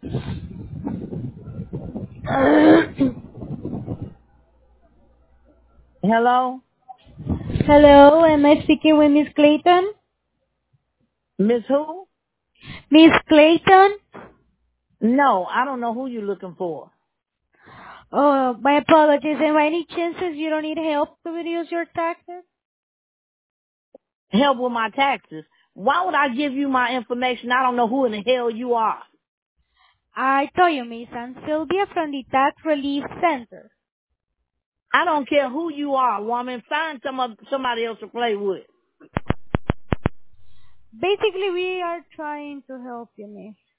Hello? Hello, am I speaking with Miss Clayton? Miss who? Miss Clayton? No, I don't know who you're looking for. Oh, my apologies. And by any chances you don't need help to reduce your taxes? Help with my taxes. Why would I give you my information? I don't know who in the hell you are. I told you, Miss. I'm Sylvia from the Tax Relief Center. I don't care who you are, woman. Find somebody else to play with. Basically, we are trying to help you, Miss.